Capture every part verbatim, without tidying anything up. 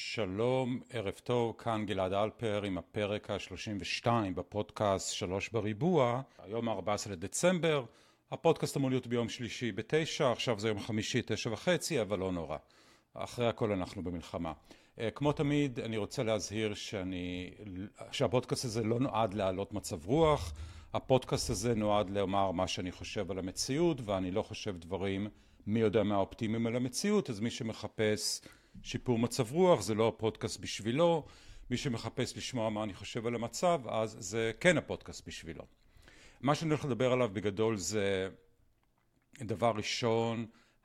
שלום, ערב טוב, כאן גלעד אלפר עם הפרק ה-שלושים ושתיים בפודקאסט שלוש בריבוע. היום ה-ארבעה עשר לדצמבר, הפודקאסט אמור להיות ביום שלישי בתשע, עכשיו זה יום חמישי תשע וחצי, אבל לא נורא. אחרי הכל אנחנו במלחמה. כמו תמיד, אני רוצה להזהיר שאני, שהפודקאסט הזה לא נועד להעלות מצב רוח, הפודקאסט הזה נועד לומר מה שאני חושב על המציאות, ואני לא חושב דברים מי יודע מה האופטימיים על המציאות, אז מי שמחפש שיפור מצב רוח זה לא הפודקאסט בשבילו, מי שמחפש לשמוע מה אני חושב על המצב, אז זה כן הפודקאסט בשבילו. מה שאני הולך לדבר עליו בגדול זה דבר ראשון,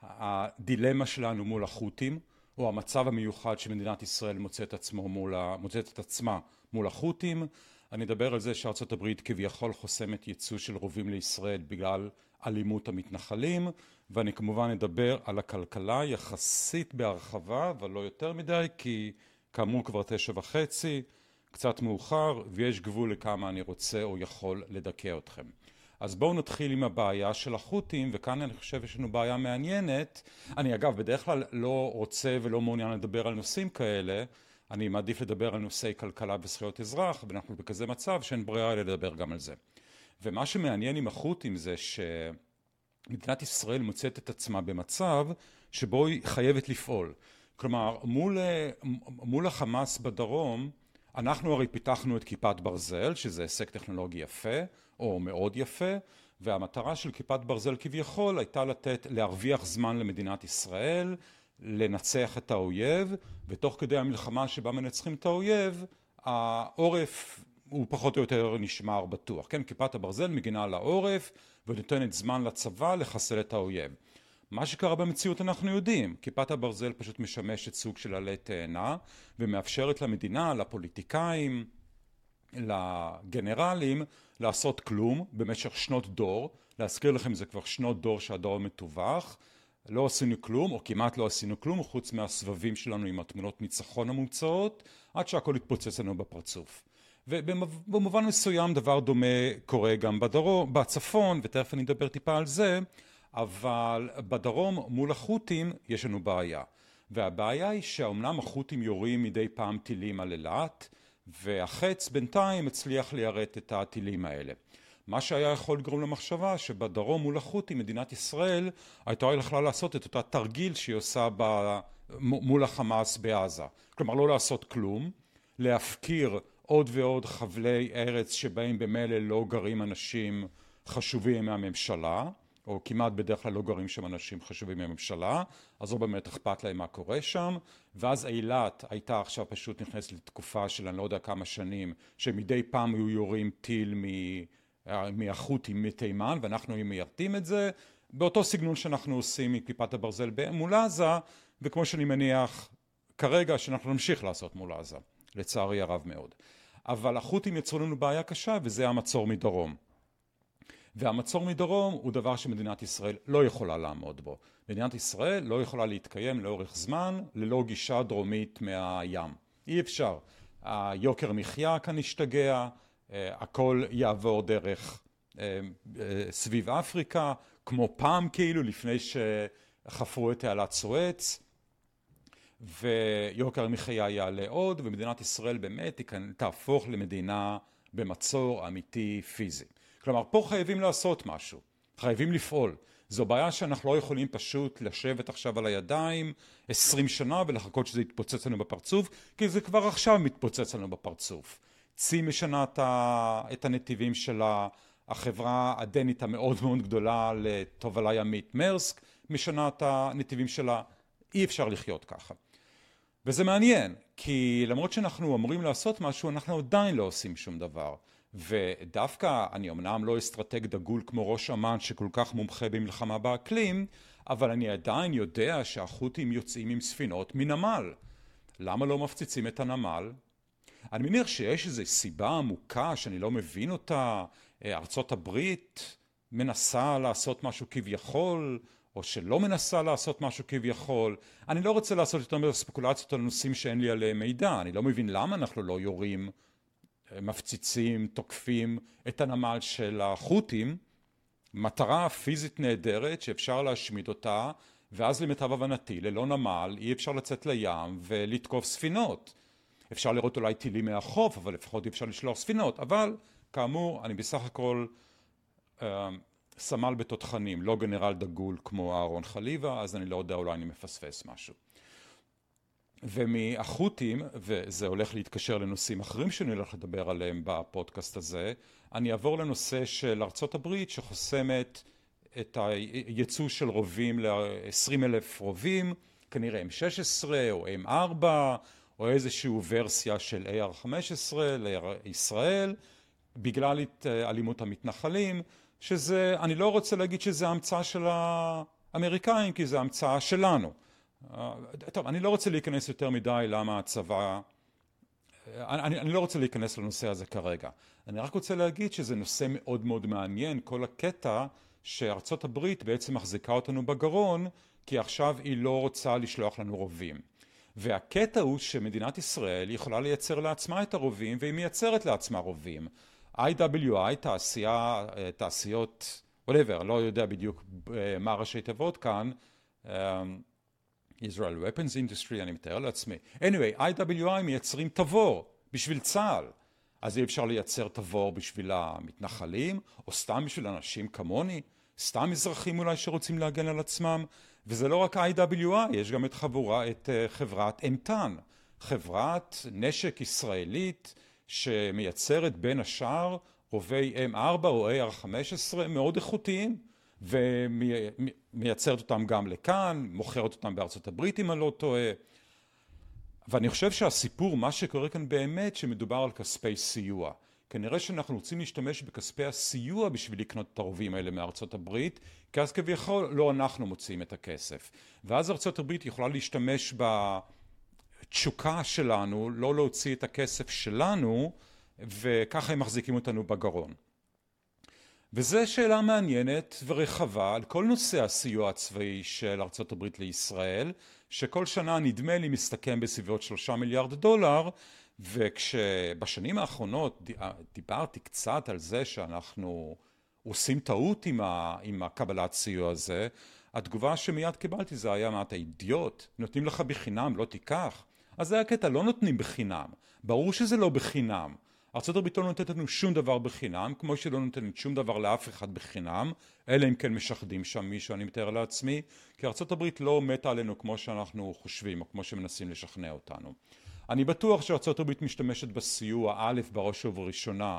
הדילמה שלנו מול החות'ים, או המצב המיוחד שמדינת ישראל מוצאת עצמו מול, מוצאת את עצמה מול החות'ים. אני אדבר על זה שארצות הברית כביכול חוסמת ייצוא של רובים לישראל בגלל אלימות המתנחלים, ואני כמובן אדבר על הכלכלה יחסית בהרחבה, אבל לא יותר מדי, כי כאמור כבר תשע וחצי, קצת מאוחר, ויש גבול לכמה אני רוצה או יכול לדכא אתכם. אז בואו נתחיל עם הבעיה של החות'ים, וכאן אני חושב יש לנו בעיה מעניינת. אני אגב בדרך כלל לא רוצה ולא מעוניין לדבר על נושאים כאלה, אני מעדיף לדבר על נושאי כלכלה וזכויות אזרח, ואנחנו בכזה מצב שאין ברירה לדבר גם על זה. ומה שמעניין עם החות'ים זה שמדינת ישראל מוצאת את עצמה במצב שבו היא חייבת לפעול. כלומר, מול, מול החמאס בדרום, אנחנו הרי פיתחנו את כיפת ברזל, שזה הישג טכנולוגי יפה, או מאוד יפה, והמטרה של כיפת ברזל כביכול הייתה לתת, להרוויח זמן למדינת ישראל, לנצח את האויב, ותוך כדי המלחמה שבה מנצחים את האויב, העורף הוא פחות או יותר נשמר בטוח. כן, כיפת הברזל מגינה על העורף, ונותנת זמן לצבא לחסל את האויב. מה שקרה במציאות אנחנו יודעים, כיפת הברזל פשוט משמשת סוג של עלה תאנה, ומאפשרת למדינה, לפוליטיקאים, לגנרלים, לעשות כלום במשך שנות דור. להזכיר לכם, זה כבר שנות דור שהדור מטווח. לא עשינו כלום, או כמעט לא עשינו כלום, חוץ מהסבבים שלנו עם התמונות ניצחון המוצאות, עד שהכל התפוצץ לנו בפרצוף. ובמובן מסוים דבר דומה קורה גם בדרום, בצפון, ותכף אני אדבר טיפה על זה, אבל בדרום מול החות'ים יש לנו בעיה. והבעיה היא שאומנם החות'ים יורים מדי פעם טילים על אילת, והחץ בינתיים הצליח ליירט את הטילים האלה. מה שהיה יכול לגרום למחשבה שבדרום מול החות'ים מדינת ישראל הייתה יכולה לעשות את אותה תרגיל שהיא עושה ב... מול החמאס בעזה. כלומר לא לעשות כלום, להפקיר עוד ועוד חבלי ארץ שבהם במילא לא גרים אנשים חשובים מהממשלה, או כמעט בדרך כלל לא גרים שם אנשים חשובים מהממשלה, אז לא באמת אכפת להם מה קורה שם, ואז אילת הייתה עכשיו פשוט נכנסת לתקופה של אני לא יודע כמה שנים, שמדי פעם היו יורים טיל מ... מהחות'ים מתימן, ואנחנו מיירטים את זה, באותו סגנון שאנחנו עושים מכיפת הברזל מול עזה, וכמו שאני מניח כרגע שאנחנו נמשיך לעשות מול עזה, לצערי הרב מאוד. אבל החות'ים יצרו לנו בעיה קשה, וזה המצור מדרום. והמצור מדרום הוא דבר שמדינת ישראל לא יכולה לעמוד בו. מדינת ישראל לא יכולה להתקיים לאורך זמן ללא גישה דרומית מהים. אי אפשר. היוקר מחיה כאן השתגע, הכל יעבור דרך סביב אפריקה, כמו פעם כאילו לפני שחפרו את תעלת סואץ, ויוקר המחיה יעלה עוד, ומדינת ישראל באמת תהפוך למדינה במצור אמיתי פיזי. כלומר, פה חייבים לעשות משהו, חייבים לפעול. זו בעיה שאנחנו לא יכולים פשוט לשבת עכשיו על הידיים עשרים שנה ולחכות שזה יתפוצץ לנו בפרצוף, כי זה כבר עכשיו מתפוצץ לנו בפרצוף. צי משנה את הנתיבים שלה, החברה הדנית המאוד מאוד גדולה לתובלה ימית מרסק, משנה את הנתיבים שלה, אי אפשר לחיות ככה. וזה מעניין, כי למרות שאנחנו אמורים לעשות משהו, אנחנו עדיין לא עושים שום דבר. ודווקא אני אמנם לא אסטרטג דגול כמו ראש אמ"ן שכל כך מומחה במלחמה באקלים, אבל אני עדיין יודע שהחות'ים יוצאים עם ספינות מנמל. למה לא מפציצים את הנמל? אני מניח שיש איזו סיבה עמוקה שאני לא מבין אותה, ארצות הברית מנסה לעשות משהו כביכול, או שלא מנסה לעשות משהו כביכול. אני לא רוצה לעשות יותר מדי ספקולציות על נושאים שאין לי עליהם מידע, אני לא מבין למה אנחנו לא יורים, מפציצים, תוקפים את הנמל של החות'ים, מטרה פיזית נהדרת שאפשר להשמיד אותה, ואז למיטב הבנתי, ללא נמל, אי אפשר לצאת לים ולתקוף ספינות. אפשר לראות אולי טילים מהחוף, אבל לפחות אי אפשר לשלוח ספינות. אבל, כאמור, אני בסך הכל אה, סמל בתותחנים, לא גנרל דגול כמו אהרון חליבה, אז אני לא יודע, אולי אני מפספס משהו. ומהחות'ים, וזה הולך להתקשר לנושאים אחרים שאני הולך לדבר עליהם בפודקאסט הזה, אני אעבור לנושא של ארצות הברית שחוסמת את הייצוא של רובים ל-עשרים אלף רובים, כנראה אם שש עשרה או אם ארבע, או איזושהי ורסיה של איי אר חמש עשרה לישראל, בגלל אלימות המתנחלים, שזה, אני לא רוצה להגיד שזה המצאה של האמריקאים, כי זה המצאה שלנו. טוב, אני לא רוצה להיכנס יותר מדי למה הצבא, אני, אני לא רוצה להיכנס לנושא הזה כרגע. אני רק רוצה להגיד שזה נושא מאוד מאוד מעניין, כל הקטע שארצות הברית בעצם מחזיקה אותנו בגרון, כי עכשיו היא לא רוצה לשלוח לנו רובים. והקטע הוא שמדינת ישראל יכולה לייצר לעצמה את הרובים, והיא מייצרת לעצמה רובים. איי דאבליו איי, תעשייה, תעשיות, whatever, לא יודע בדיוק מה ראשי תיבות כאן, Israel Weapons Industry, אני מתאר לעצמי. anyway, איי דאבליו איי מייצרים תבור בשביל צה"ל. אז אי אפשר לייצר תבור בשביל המתנחלים, או סתם בשביל אנשים כמוני, סתם אזרחים אולי שרוצים להגן על עצמם. וזה לא רק איי דאבליו איי, יש גם את חבורה, את חברת אמתן, חברת נשק ישראלית שמייצרת בין השאר רובי אם ארבע או איי אר חמש עשרה מאוד איכותיים, ומייצרת אותם גם לכאן, מוכרת אותם בארצות הברית אם אני לא טועה. ואני חושב שהסיפור, מה שקורה כאן באמת, שמדובר על כספי סיוע. כנראה שאנחנו רוצים להשתמש בכספי הסיוע בשביל לקנות את הרובים האלה מארצות הברית, כי אז כביכול לא אנחנו מוציאים את הכסף. ואז ארצות הברית יכולה להשתמש בתשוקה שלנו, לא להוציא את הכסף שלנו, וככה הם מחזיקים אותנו בגרון. וזו שאלה מעניינת ורחבה על כל נושא הסיוע הצבאי של ארצות הברית לישראל, שכל שנה נדמה לי מסתכם בסביבות שלושה מיליארד דולר, וכשבשנים האחרונות דיברתי קצת על זה שאנחנו עושים טעות עם, ה, עם הקבלת סיוע הזה, התגובה שמיד קיבלתי זה היה, מה אתה אידיוט? נותנים לך בחינם, לא תיקח. אז זה היה קטע, לא נותנים בחינם. ברור שזה לא בחינם. ארצות הברית לא נותנת לנו שום דבר בחינם, כמו שלא נותנת שום דבר לאף אחד בחינם, אלא אם כן משחדים שם מישהו, אני מתאר לעצמי, כי ארצות הברית לא מתה עלינו כמו שאנחנו חושבים, או כמו שמנסים לשכנע אותנו. אני בטוח שארצות הברית משתמשת בסיוע א' בראש ובראשונה,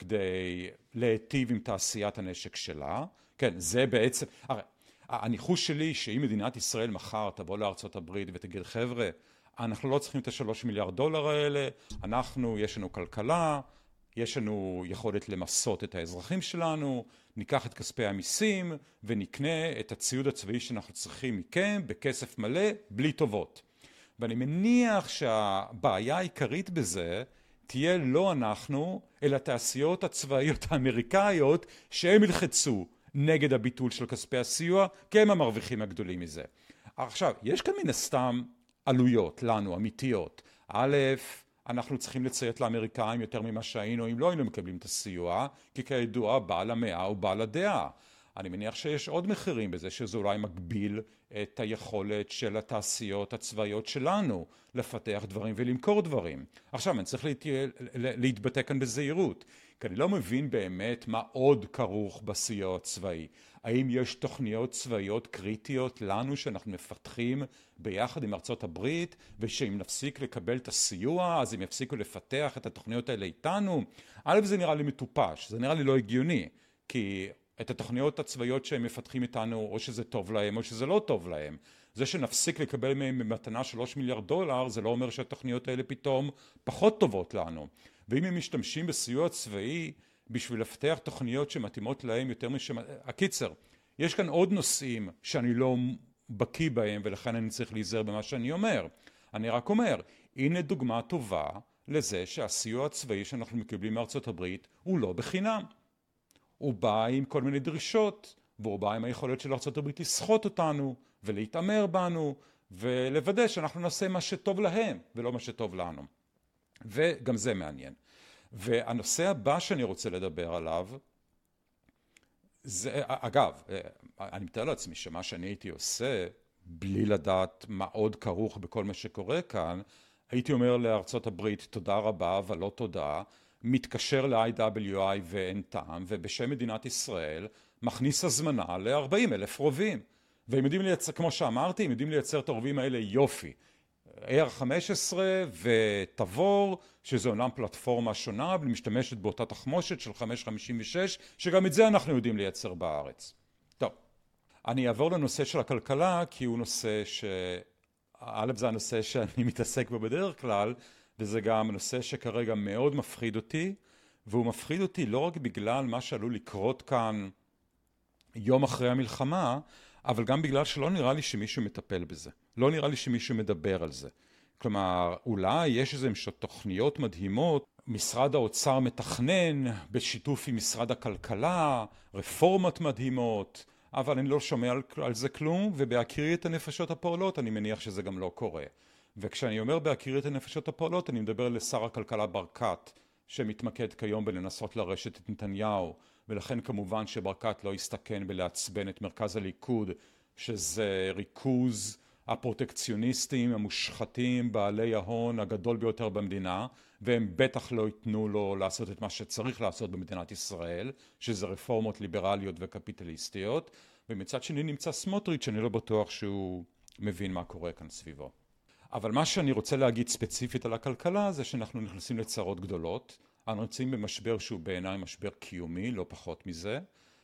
כדי להיטיב עם תעשיית הנשק שלה. כן, זה בעצם, הרי, הניחוש שלי שאם מדינת ישראל מחר תבוא לארצות הברית ותגיד, חבר'ה, אנחנו לא צריכים את השלוש מיליארד דולר האלה, אנחנו, יש לנו כלכלה, יש לנו יכולת למסות את האזרחים שלנו, ניקח את כספי המיסים ונקנה את הציוד הצבאי שאנחנו צריכים מכם בכסף מלא, בלי טובות. ואני מניח שהבעיה העיקרית בזה תהיה לא אנחנו, אלא תעשיות הצבאיות האמריקאיות שהם ילחצו נגד הביטול של כספי הסיוע, כי הם המרוויחים הגדולים מזה. עכשיו, יש כאן מן הסתם עלויות לנו, אמיתיות. א', אנחנו צריכים לציית לאמריקאים יותר ממה שהיינו אם לא היינו מקבלים את הסיוע, כי כידוע בעל המאה הוא בעל הדעה. אני מניח שיש עוד מחירים בזה, שזה אולי מגביל את היכולת של התעשיות הצבאיות שלנו לפתח דברים ולמכור דברים. עכשיו, אני צריך להת... להתבטא כאן בזהירות, כי אני לא מבין באמת מה עוד כרוך בסיוע הצבאי. האם יש תוכניות צבאיות קריטיות לנו שאנחנו מפתחים ביחד עם ארצות הברית, ושאם נפסיק לקבל את הסיוע, אז הם יפסיקו לפתח את התוכניות האלה איתנו? א', זה נראה לי מטופש, זה נראה לי לא הגיוני, כי את התוכניות הצבאיות שהם מפתחים איתנו, או שזה טוב להם, או שזה לא טוב להם. זה שנפסיק לקבל מהם במתנה שלוש מיליארד דולר, זה לא אומר שהתוכניות האלה פתאום פחות טובות לנו. ואם הם משתמשים בסיוע צבאי בשביל לפתח תוכניות שמתאימות להם יותר משם... הקיצר, יש כאן עוד נושאים שאני לא בקיא בהם, ולכן אני צריך להיזהר במה שאני אומר. אני רק אומר, הנה דוגמה טובה לזה שהסיוע הצבאי שאנחנו מקבלים מארצות הברית הוא לא בחינם. הוא בא עם כל מיני דרישות, והוא בא עם היכולת של ארצות הברית לסחוט אותנו, ולהתאמר בנו, ולוודא שאנחנו נעשה מה שטוב להם, ולא מה שטוב לנו. וגם זה מעניין. והנושא הבא שאני רוצה לדבר עליו, זה, אגב, אני מתאר לעצמי שמה שאני הייתי עושה בלי לדעת מה עוד כרוך בכל מה שקורה כאן, הייתי אומר לארצות הברית תודה רבה אבל לא תודה, מתקשר ל-איי דאבליו איי ואין טעם, ובשם מדינת ישראל מכניס הזמנה ל-ארבעים אלף רובים. והם יודעים לייצר, כמו שאמרתי, הם יודעים לייצר את הרובים האלה יופי. איי אר חמש עשרה ותבור, שזו אומנם פלטפורמה שונה, אבל משתמשת באותה תחמושת של חמש חמישים ושש, שגם את זה אנחנו יודעים לייצר בארץ. טוב, אני אעבור לנושא של הכלכלה, כי הוא נושא ש... א', זה הנושא שאני מתעסק בו בדרך כלל, וזה גם נושא שכרגע מאוד מפחיד אותי, והוא מפחיד אותי לא רק בגלל מה שעלול לקרות כאן יום אחרי המלחמה, אבל גם בגלל שלא נראה לי שמישהו מטפל בזה. לא נראה לי שמישהו מדבר על זה. כלומר, אולי יש איזה תוכניות מדהימות, משרד האוצר מתכנן בשיתוף עם משרד הכלכלה, רפורמות מדהימות, אבל אני לא שומע על, על זה כלום, ובהכירי את הנפשות הפועלות אני מניח שזה גם לא קורה. וכשאני אומר בהכירי את הנפשות הפועלות, אני מדבר לשר הכלכלה ברקת, שמתמקד כיום בלנסות לרשת את נתניהו, ולכן כמובן שברקת לא יסתכן בלעצבן את מרכז הליכוד, שזה ריכוז הפרוטקציוניסטים, המושחתים, בעלי ההון הגדול ביותר במדינה, והם בטח לא ייתנו לו לעשות את מה שצריך לעשות במדינת ישראל, שזה רפורמות ליברליות וקפיטליסטיות, ומצד שני נמצא סמוטריץ' שאני לא בטוח שהוא מבין מה קורה כאן סביבו. אבל מה שאני רוצה להגיד ספציפית על הכלכלה זה שאנחנו נכנסים לצרות גדולות, אנחנו נמצאים במשבר שהוא בעיניי משבר קיומי, לא פחות מזה,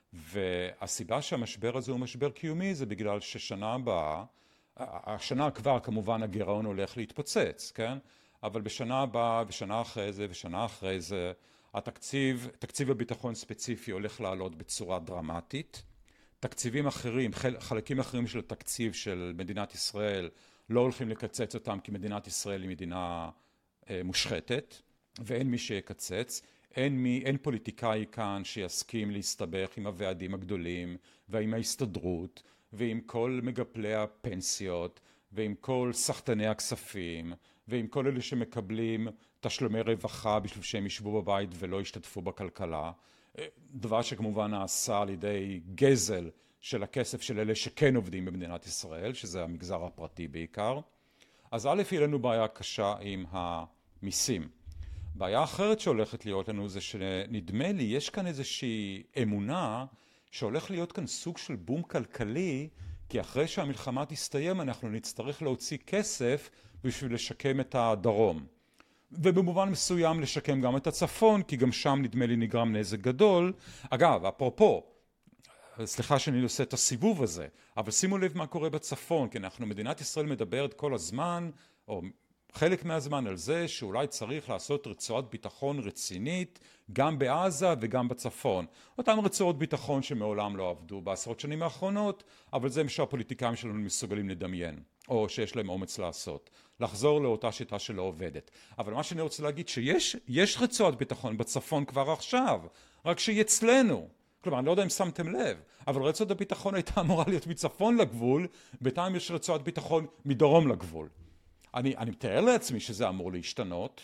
והסיבה שהמשבר הזה הוא משבר קיומי זה בגלל ששנה הבאה, השנה כבר כמובן הגירעון הולך להתפוצץ, כן? אבל בשנה הבאה ושנה אחרי זה ושנה אחרי זה, התקציב, תקציב הביטחון ספציפי הולך לעלות בצורה דרמטית, תקציבים אחרים, חלקים אחרים של התקציב של מדינת ישראל לא הולכים לקצץ אותם כי מדינת ישראל היא מדינה אה, מושחתת, ואין מי שיקצץ, אין, מי, אין פוליטיקאי כאן שיסכים להסתבך עם הוועדים הגדולים ועם ההסתדרות ועם כל מגפלי הפנסיות ועם כל סחטני הכספים ועם כל אלה שמקבלים תשלומי רווחה בשביל שהם ישבו בבית ולא ישתתפו בכלכלה, דבר שכמובן נעשה על ידי גזל של הכסף של אלה שכן עובדים במדינת ישראל, שזה המגזר הפרטי בעיקר. אז א', יהיה לנו בעיה קשה עם המיסים. בעיה אחרת שהולכת להיות לנו זה שנדמה לי יש כאן איזושהי אמונה שהולך להיות כאן סוג של בום כלכלי, כי אחרי שהמלחמה תסתיים אנחנו נצטרך להוציא כסף בשביל לשקם את הדרום. ובמובן מסוים לשקם גם את הצפון, כי גם שם נדמה לי נגרם נזק גדול. אגב, אפרופו, סליחה שאני עושה את הסיבוב הזה, אבל שימו לב מה קורה בצפון, כי אנחנו, מדינת ישראל מדברת כל הזמן, או חלק מהזמן על זה שאולי צריך לעשות רצועת ביטחון רצינית גם בעזה וגם בצפון. אותן רצועות ביטחון שמעולם לא עבדו בעשרות שנים האחרונות, אבל זה מה שהפוליטיקאים שלנו מסוגלים לדמיין, או שיש להם אומץ לעשות. לחזור לאותה שיטה שלא עובדת. אבל מה שאני רוצה להגיד שיש יש רצועת ביטחון בצפון כבר עכשיו, רק שהיא אצלנו. כלומר, אני לא יודע אם שמתם לב, אבל רצועת הביטחון הייתה אמורה להיות מצפון לגבול, בינתיים יש רצועת ביטחון מדרום לגבול. אני, אני מתאר לעצמי שזה אמור להשתנות,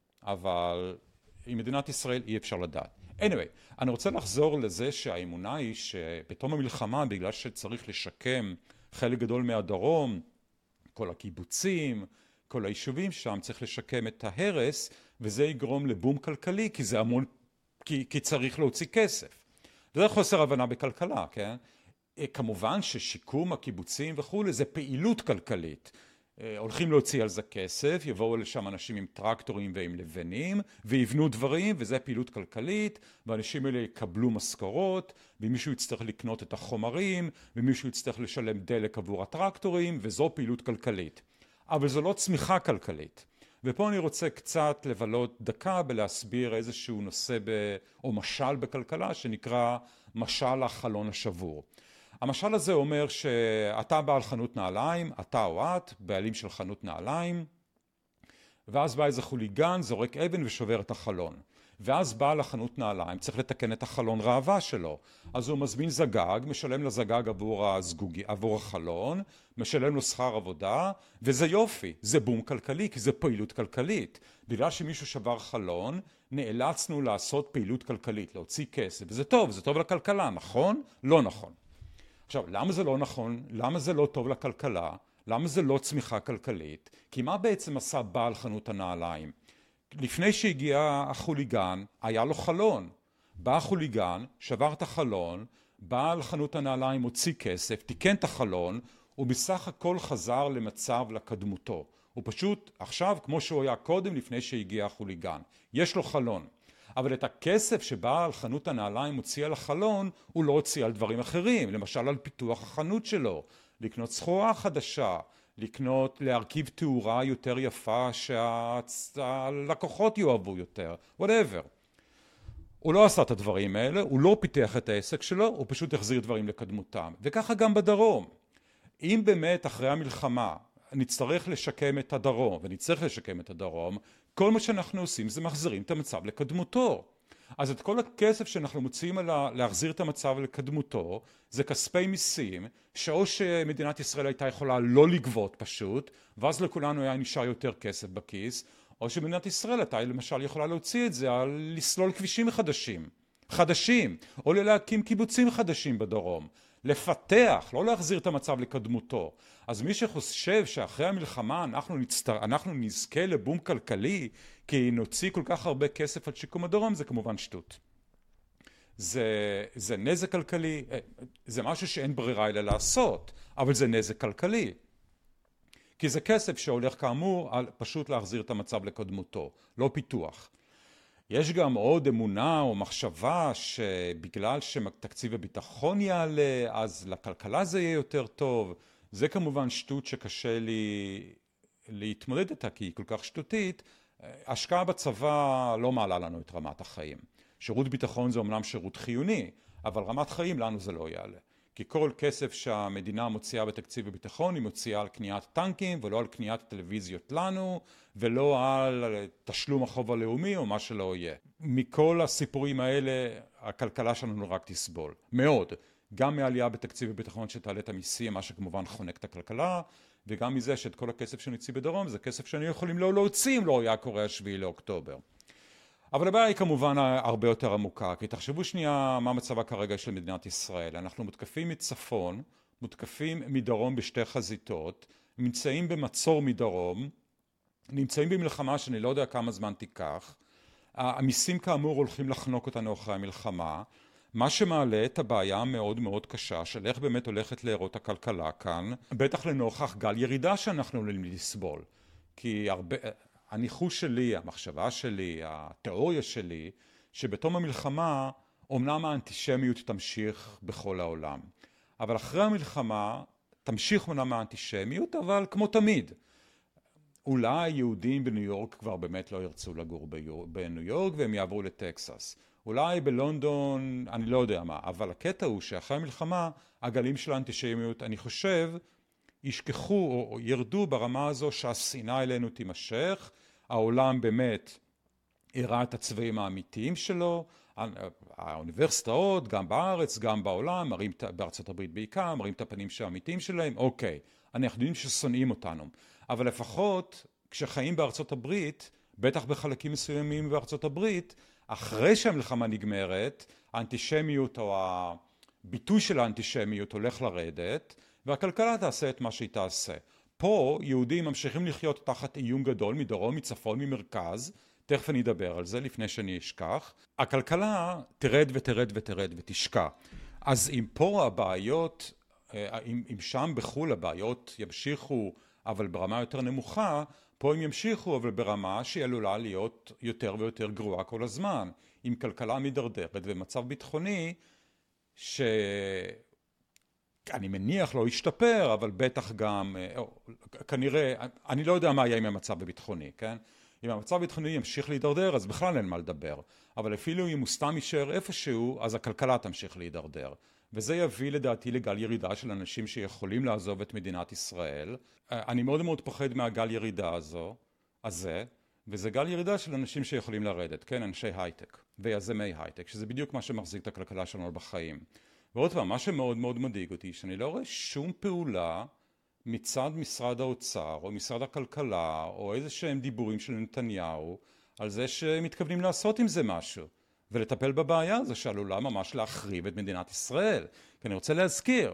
אבל עם מדינת ישראל אי אפשר לדעת. anyway, אני רוצה לחזור לזה שהאמונה היא שבתום המלחמה, בגלל שצריך לשקם חלק גדול מהדרום, כל הקיבוצים, כל היישובים שם, צריך לשקם את ההרס, וזה יגרום לבום כלכלי, כי זה המון, כי, כי צריך להוציא כסף. וזה חוסר הבנה בכלכלה, כן? כמובן ששיקום הקיבוצים וכו', זה פעילות כלכלית. הולכים להוציא על זה כסף, יבואו לשם אנשים עם טרקטורים ועם לבנים, ויבנו דברים, וזה פעילות כלכלית, ואנשים האלה יקבלו משכורות, ומישהו יצטרך לקנות את החומרים, ומישהו יצטרך לשלם דלק עבור הטרקטורים, וזו פעילות כלכלית. אבל זו לא צמיחה כלכלית. ופה אני רוצה קצת לבלות דקה בלהסביר איזשהו נושא ב, או משל בכלכלה שנקרא משל החלון השבור. המשל הזה אומר שאתה בעל חנות נעליים, אתה או את, בעלים של חנות נעליים, ואז בא איזה חוליגן, זורק אבן ושובר את החלון. ואז בעל החנות נעליים צריך לתקן את החלון ראווה שלו. אז הוא מזמין זגג, משלם לזגג עבור, הזגוגי, עבור החלון, משלם לו שכר עבודה, וזה יופי, זה בום כלכלי, כי זה פעילות כלכלית. בגלל שמישהו שבר חלון, נאלצנו לעשות פעילות כלכלית, להוציא כסף, וזה טוב, זה טוב לכלכלה, נכון? לא נכון. עכשיו, למה זה לא נכון? למה זה לא טוב לכלכלה? למה זה לא צמיחה כלכלית? כי מה בעצם עשה בעל חנות הנעליים? לפני שהגיע החוליגן, היה לו חלון. בא החוליגן, שבר את החלון, בעל חנות הנעליים הוציא כסף, תיקן את החלון, ובסך הכל חזר למצב לקדמותו. הוא פשוט עכשיו כמו שהוא היה קודם לפני שהגיע החוליגן. יש לו חלון. אבל את הכסף שבעל חנות הנעליים הוציא על החלון, הוא לא הוציא על דברים אחרים. למשל על פיתוח החנות שלו. לקנות סחורה חדשה, לקנות, להרכיב תאורה יותר יפה שהלקוחות יאהבו יותר. whatever. הוא לא עשה את הדברים האלה, הוא לא פיתח את העסק שלו, הוא פשוט החזיר דברים לקדמותם. וככה גם בדרום. אם באמת אחרי המלחמה נצטרך לשקם את הדרום, ונצטרך לשקם את הדרום, כל מה שאנחנו עושים זה מחזירים את המצב לקדמותו. אז את כל הכסף שאנחנו מוצאים על להחזיר את המצב לקדמותו, זה כספי מיסים, שאו שמדינת ישראל הייתה יכולה לא לגבות פשוט, ואז לכולנו היה נשאר יותר כסף בכיס, או שמדינת ישראל הייתה למשל יכולה להוציא את זה על לסלול כבישים חדשים, חדשים, או להקים קיבוצים חדשים בדרום. לפתח, לא להחזיר את המצב לקדמותו. אז מי שחושב שאחרי המלחמה אנחנו, נצטר... אנחנו נזכה לבום כלכלי כי נוציא כל כך הרבה כסף על שיקום הדרום, זה כמובן שטות. זה, זה נזק כלכלי, זה משהו שאין ברירה אלא לעשות, אבל זה נזק כלכלי. כי זה כסף שהולך כאמור על פשוט להחזיר את המצב לקדמותו, לא פיתוח. יש גם עוד אמונה או מחשבה שבגלל שתקציב הביטחון יעלה, אז לכלכלה זה יהיה יותר טוב. זה כמובן שטות שקשה לי להתמודד איתה, כי היא כל כך שטותית. השקעה בצבא לא מעלה לנו את רמת החיים. שירות ביטחון זה אומנם שירות חיוני, אבל רמת חיים לנו זה לא יעלה. כי כל כסף שהמדינה מוציאה בתקציב הביטחון היא מוציאה על קניית טנקים ולא על קניית טלוויזיות לנו ולא על תשלום החוב הלאומי או מה שלא יהיה. מכל הסיפורים האלה הכלכלה שלנו רק תסבול. מאוד. גם מעלייה בתקציב הביטחון שתעלה את המיסים, מה שכמובן חונק את הכלכלה, וגם מזה שאת כל הכסף שנוציא בדרום זה כסף שאני יכולים לא להוציא אם לא היה קורה השביעי לאוקטובר. אבל הבעיה היא כמובן הרבה יותר עמוקה, כי תחשבו שנייה מה מצבה כרגע של מדינת ישראל. אנחנו מותקפים מצפון, מותקפים מדרום בשתי חזיתות, נמצאים במצור מדרום, נמצאים במלחמה שאני לא יודע כמה זמן תיקח, המיסים כאמור הולכים לחנוק אותנו אחרי המלחמה, מה שמעלה את הבעיה המאוד מאוד קשה של איך באמת הולכת להיראות הכלכלה כאן, בטח לנוכח גל ירידה שאנחנו עלולים לסבול, כי הרבה... הניחוש שלי, המחשבה שלי, התיאוריה שלי, שבתום המלחמה אומנם האנטישמיות תמשיך בכל העולם. אבל אחרי המלחמה תמשיך אומנם האנטישמיות, אבל כמו תמיד. אולי יהודים בניו יורק כבר באמת לא ירצו לגור בניו יורק והם יעברו לטקסס. אולי בלונדון, אני לא יודע מה, אבל הקטע הוא שאחרי המלחמה הגלים של האנטישמיות, אני חושב, ישכחו או ירדו ברמה הזו שהשנאה אלינו תימשך, העולם באמת הראה את הצבעים האמיתיים שלו, האוניברסיטאות גם בארץ גם בעולם, מראים, בארצות הברית בעיקר, מראים את הפנים האמיתיים שלהם, אוקיי, אנחנו יודעים ששונאים אותנו, אבל לפחות כשחיים בארצות הברית, בטח בחלקים מסוימים בארצות הברית, אחרי שהמלחמה נגמרת, האנטישמיות או הביטוי של האנטישמיות הולך לרדת, והכלכלה תעשה את מה שהיא תעשה. פה יהודים ממשיכים לחיות תחת איום גדול מדרום, מצפון, ממרכז, תכף אני אדבר על זה לפני שאני אשכח. הכלכלה תרד ותרד ותרד ותשקע. אז אם פה הבעיות, אם, אם שם בחול הבעיות ימשיכו, אבל ברמה יותר נמוכה, פה הם ימשיכו, אבל ברמה שהיא עלולה להיות יותר ויותר גרועה כל הזמן. עם כלכלה מדרדרת ומצב ביטחוני, ש... אני מניח לא ישתפר, אבל בטח גם, כנראה, אני לא יודע מה יהיה עם המצב הביטחוני, כן? אם המצב הביטחוני ימשיך להידרדר, אז בכלל אין מה לדבר. אבל אפילו אם הוא סתם יישאר איפשהו, אז הכלכלה תמשיך להידרדר. וזה יביא לדעתי לגל ירידה של אנשים שיכולים לעזוב את מדינת ישראל. אני מאוד מאוד פוחד מהגל ירידה הזו, הזה, וזה גל ירידה של אנשים שיכולים לרדת, כן? אנשי הייטק ויזמי הייטק, שזה בדיוק מה שמחזיק את הכלכלה שלנו בחיים. ועוד פעם, מה שמאוד מאוד מדאיג אותי, שאני לא רואה שום פעולה מצד משרד האוצר, או משרד הכלכלה, או איזה שהם דיבורים של נתניהו, על זה שמתכוונים לעשות עם זה משהו, ולטפל בבעיה הזו שעלולה ממש להחריב את מדינת ישראל. כי אני רוצה להזכיר,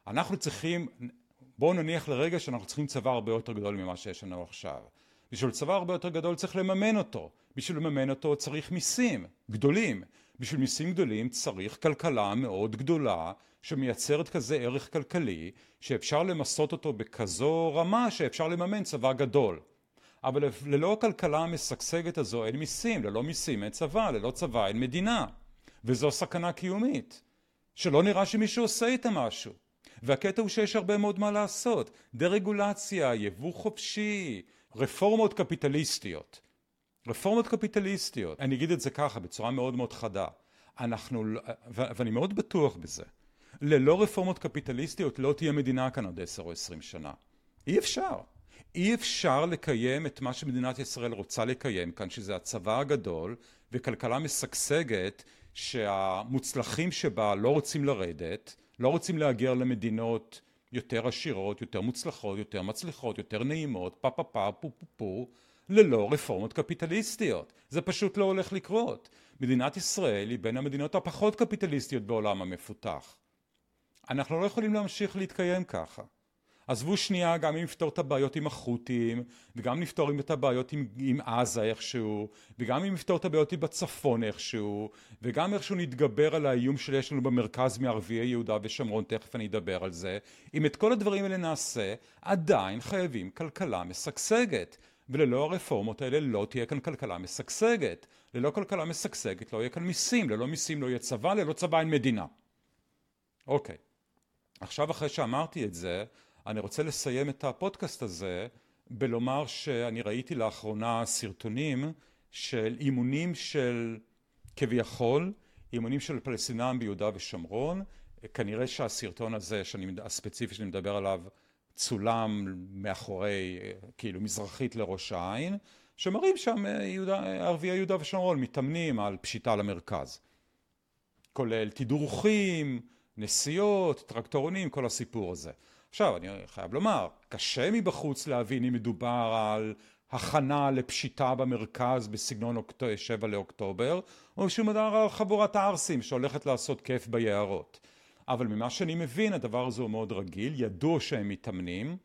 אנחנו צריכים, בואו נניח לרגע שאנחנו צריכים צבא הרבה יותר גדול ממה שיש לנו עכשיו. בשביל צבא הרבה יותר גדול צריך לממן אותו. בשביל לממן אותו צריך מיסים גדולים. בשביל מיסים גדולים צריך כלכלה מאוד גדולה שמייצרת כזה ערך כלכלי שאפשר למסות אותו בכזו רמה שאפשר לממן צבא גדול. אבל ללא הכלכלה המשגשגת הזו אין מיסים, ללא מיסים אין צבא, ללא צבא אין מדינה. וזו סכנה קיומית, שלא נראה שמישהו עושה איתה משהו. והקטע הוא שיש הרבה מאוד מה לעשות. דה-רגולציה, יבוא חופשי, רפורמות קפיטליסטיות. רפורמות קפיטליסטיות. אני אגיד את זה ככה, בצורה מאוד מאוד חדה. אנחנו, ואני מאוד בטוח בזה. ללא רפורמות קפיטליסטיות לא תהיה מדינה כאן עוד עשר או עשרים שנה. אי אפשר. אי אפשר לקיים את מה שמדינת ישראל רוצה לקיים כאן, שזה הצבא הגדול וכלכלה משגשגת שהמוצלחים שבה לא רוצים לרדת, לא רוצים להגיע למדינות יותר עשירות, יותר מוצלחות, יותר מצליחות, יותר נעימות, פה פה פה פו פו פו, ללא רפורמות קפיטליסטיות. זה פשוט לא הולך לקרות. מדינת ישראל היא בין המדינות הפחות קפיטליסטיות בעולם המפותח. אנחנו לא יכולים להמשיך להתקיים ככה. עזבו שנייה גם אם נפתור את הבעיות עם החות'ים, וגם נפתור את הבעיות עם, עם עזה איכשהו, וגם אם נפתור את הבעיות בצפון איכשהו, וגם איכשהו נתגבר על האיום שיש לנו במרכז מערביי יהודה ושומרון, תכף אני אדבר על זה. אם את כל הדברים האלה נעשה, עדיין חייבים כלכלה משגשגת. וללא הרפורמות האלה לא תהיה כאן כלכלה משגשגת. ללא כלכלה משגשגת לא יהיה כאן מיסים, ללא מיסים לא יהיה צבא, ללא צבא אין מדינה. אוקיי. עכשיו אחרי שאמרתי את זה, אני רוצה לסיים את הפודקאסט הזה בלומר שאני ראיתי לאחרונה סרטונים של אימונים של כביכול, אימונים של פלסטינאים ביהודה ושומרון. כנראה שהסרטון הזה שאני, הספציפי שאני מדבר עליו צולם מאחורי, כאילו מזרחית לראש העין, שמראים שם יהודה, ערביי יהודה ושומרון מתאמנים על פשיטה למרכז. כולל תדרוכים, נסיעות, טרקטורונים, כל הסיפור הזה. עכשיו, אני חייב לומר, קשה מבחוץ להבין אם מדובר על הכנה לפשיטה במרכז בסגנון שבעה לאוקטובר, או שמדובר על חבורת הערסים שהולכת לעשות כיף ביערות. אבל ממה שאני מבין, הדבר הזה הוא מאוד רגיל, ידוע שהם מתאמנים.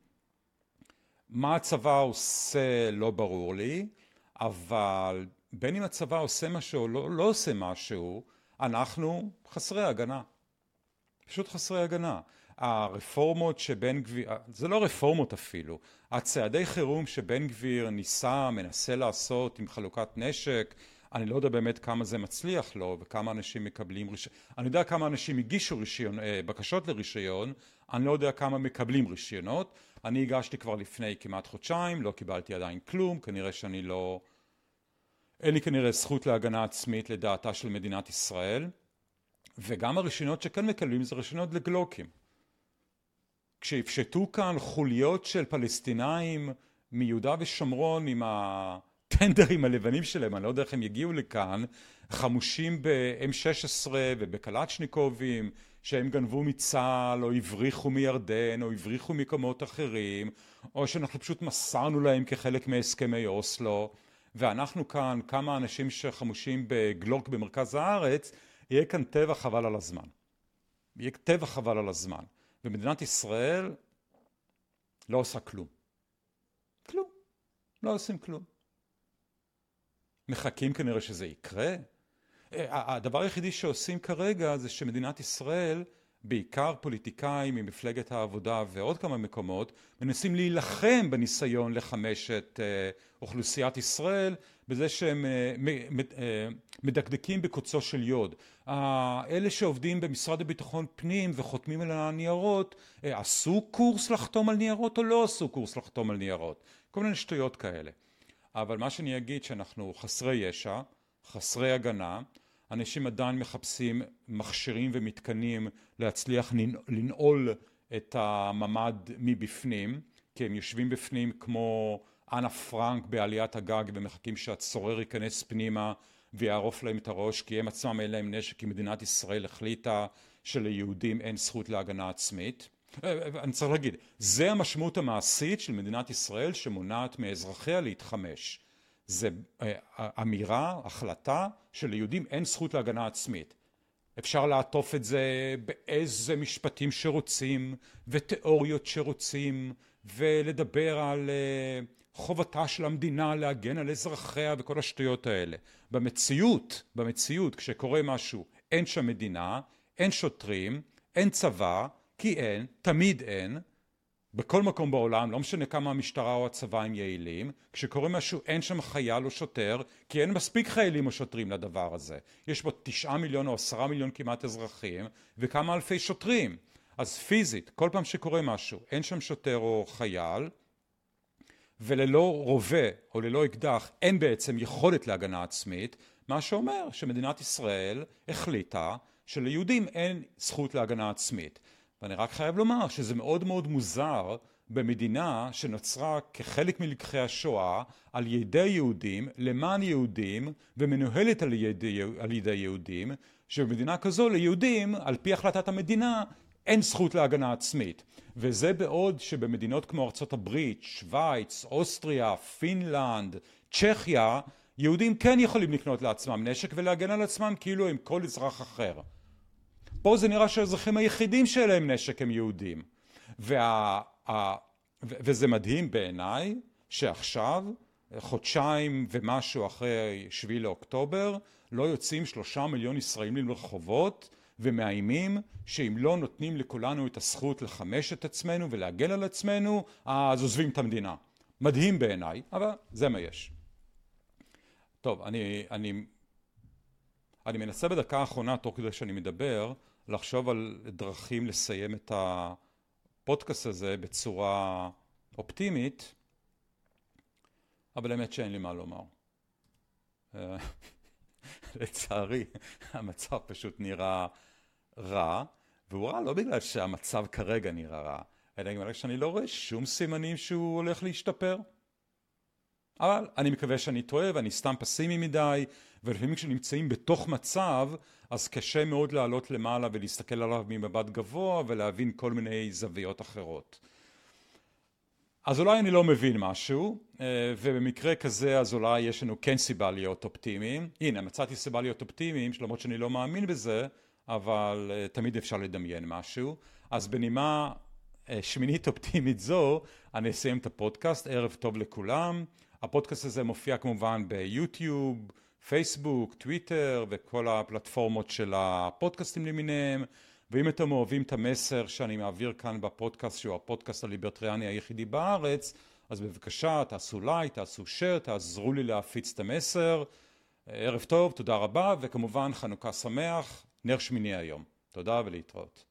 מה הצבא עושה לא ברור לי, אבל בין אם הצבא עושה משהו או לא, לא עושה משהו, אנחנו חסרי הגנה. פשוט חסרי הגנה. הרפורמות שבן גביר, זה לא רפורמות אפילו, הצעדי חירום שבן גביר ניסה, מנסה לעשות עם חלוקת נשק, אני לא יודע באמת כמה זה מצליח לו וכמה אנשים מקבלים רישיון, אני יודע כמה אנשים הגישו רישיון, בקשות לרישיון, אני לא יודע כמה מקבלים רישיונות, אני הגשתי כבר לפני כמעט חודשיים, לא קיבלתי עדיין כלום, כנראה שאני לא, אין לי כנראה זכות להגנה עצמית לדעתה של מדינת ישראל, וגם הרישיונות שכן מקבלים זה רישיונות לגלוקים. כשהפשטו כאן חוליות של פלסטינאים מיהודה ושומרון עם הטנדרים הלבנים שלהם, אני לא יודע איך הם יגיעו לכאן, חמושים ב-אם שש עשרה ובקלצ'ניקובים, שהם גנבו מצה"ל או הבריחו מירדן או הבריחו מקומות אחרים, או שאנחנו פשוט מסרנו להם כחלק מהסכמי אוסלו, ואנחנו כאן כמה אנשים שחמושים בגלוק במרכז הארץ, יהיה כאן טבע חבל על הזמן. יהיה טבע חבל על הזמן. ומדינת ישראל לא עושה כלום. כלום. לא עושים כלום. מחכים כנראה שזה יקרה. הדבר היחידי שעושים כרגע זה שמדינת ישראל, בעיקר פוליטיקאים ממפלגת העבודה ועוד כמה מקומות, מנסים להילחם בניסיון לחמש את אוכלוסיית ישראל, בזה שהם מדקדקים בקוצו של יוד. אלה שעובדים במשרד הביטחון פנים וחותמים על הניירות, עשו קורס לחתום על ניירות או לא עשו קורס לחתום על ניירות? כל מיני שטויות כאלה. אבל מה שאני אגיד שאנחנו חסרי ישע, חסרי הגנה, אנשים עדיין מחפשים מכשירים ומתקנים להצליח לנעול את הממד מבפנים, כי הם יושבים בפנים כמו אנה פרנק בעליית הגג ומחכים שהצורר ייכנס פנימה ויערוף להם את הראש, כי הם עצמם אין להם נשק, כי מדינת ישראל החליטה שליהודים אין זכות להגנה עצמית. אני צריך להגיד, זה המשמעות המעשית של מדינת ישראל שמונעת מאזרחיה להתחמש. זה אמירה, החלטה שליהודים אין זכות להגנה עצמית. אפשר לעטוף את זה באיזה משפטים שרוצים ותיאוריות שרוצים, ולדבר על חובתה של המדינה להגן על אזרחיה וכל השטויות האלה. במציאות, במציאות, כשקורה משהו, אין שם מדינה, אין שוטרים, אין צבא, כי אין, תמיד אין, בכל מקום בעולם, לא משנה כמה המשטרה או הצבא הם יעילים, כשקורה משהו אין שם חייל או שוטר, כי אין מספיק חיילים או שוטרים לדבר הזה. יש בו תשעה מיליון או עשרה מיליון כמעט אזרחים, וכמה אלפי שוטרים. אז פיזית, כל פעם שקורה משהו, אין שם שוטר או חייל, וללא רובה או ללא אקדח אין בעצם יכולת להגנה עצמית, מה שאומר שמדינת ישראל החליטה שליהודים אין זכות להגנה עצמית. ואני רק חייב לומר שזה מאוד מאוד מוזר במדינה שנוצרה כחלק מלקחי השואה על ידי יהודים, למען יהודים, ומנוהלת על ידי, על ידי יהודים, שבמדינה כזו ליהודים, על פי החלטת המדינה, אין זכות להגנה עצמית. וזה בעוד שבמדינות כמו ארצות הברית, שוויץ, אוסטריה, פינלנד, צ'כיה, יהודים כן יכולים לקנות לעצמם נשק ולהגן על עצמם כאילו הם כל אזרח אחר. פה זה נראה שהאזרחים היחידים שלהם נשק הם יהודים. וה, ה, ו, וזה מדהים בעיניי שעכשיו, חודשיים ומשהו אחרי שביעי לאוקטובר, לא יוצאים שלושה מיליון ישראלים לרחובות ומאיימים שאם לא נותנים לכולנו את הזכות לחמש את עצמנו ולהגן על עצמנו, אז עוזבים את המדינה. מדהים בעיניי, אבל זה מה יש. טוב, אני, אני, אני מנסה בדקה האחרונה, תוך כדי שאני מדבר, לחשוב על דרכים לסיים את הפודקאסט הזה בצורה אופטימית, אבל באמת שאין לי מה לומר. לצערי, המצב פשוט נראה רע, והוא רע לא בגלל שהמצב כרגע נראה רע, אלא בגלל שאני לא רואה שום סימנים שהוא הולך להשתפר. אבל אני מקווה שאני טועה ואני סתם פסימי מדי, ולפעמים כשנמצאים בתוך מצב, אז קשה מאוד לעלות למעלה ולהסתכל עליו ממבט גבוה ולהבין כל מיני זוויות אחרות. אז אולי אני לא מבין משהו, ובמקרה כזה אז אולי יש לנו כן סיבה להיות אופטימיים. הנה, מצאתי סיבה להיות אופטימיים, למרות שאני לא מאמין בזה, אבל תמיד אפשר לדמיין משהו. אז בנימה שמינית אופטימית זו, אני אסיים את הפודקאסט. ערב טוב לכולם. הפודקאסט הזה מופיע כמובן ביוטיוב, פייסבוק, טוויטר וכל הפלטפורמות של הפודקאסטים למיניהם. ואם אתם אוהבים את המסר שאני מעביר כאן בפודקאסט, שהוא הפודקאסט הליברטריאני היחידי בארץ, אז בבקשה תעשו לייק, תעשו שייר, תעזרו לי להפיץ את המסר. ערב טוב, תודה רבה, וכמובן חנוכה שמח, נר שמיני היום. תודה ולהתראות.